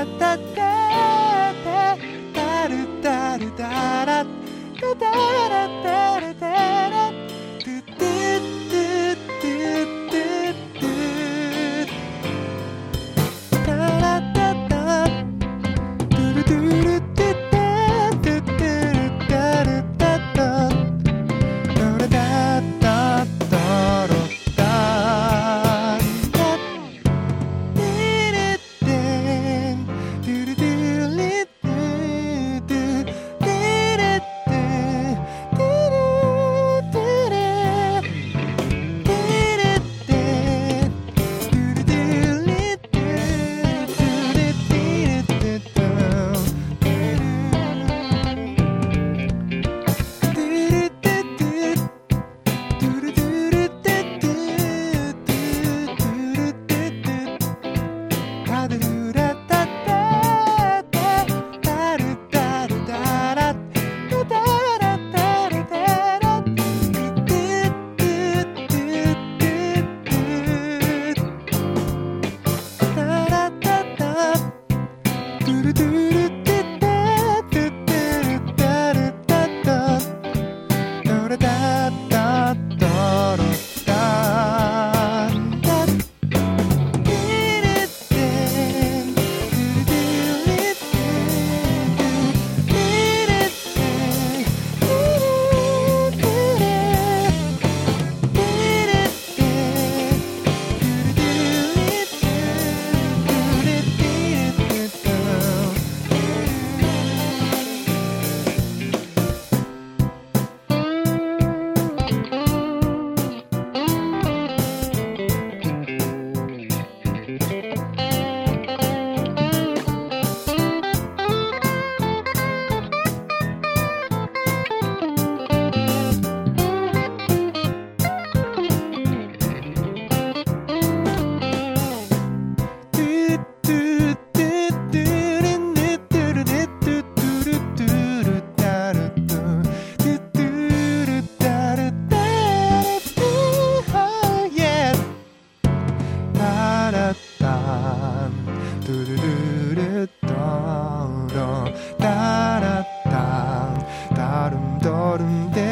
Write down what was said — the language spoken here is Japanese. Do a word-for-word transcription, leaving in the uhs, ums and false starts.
タタタタルタルタラタタラタルタラトゥトゥトゥトゥトゥトゥタラタタトゥルトゥルトゥタトゥトゥルタルタタトラタタタロタンタテレテントゥルトゥリトゥトゥテレテンテレテレテレテントゥルトゥリトゥトゥレティレテトテルトゥルトゥトゥトゥルトゥルトゥトゥトゥトゥルトゥトゥタルルラタタタタルタルタラタタラタルタラトゥトゥトゥトゥトゥタラタタトゥルトゥルトゥタトゥトゥルタルタタトラタタタロタンタテレテントゥルトゥリトゥテレテントゥルトゥレテレテントゥルトゥリトゥトゥレティレテタルンタルンテ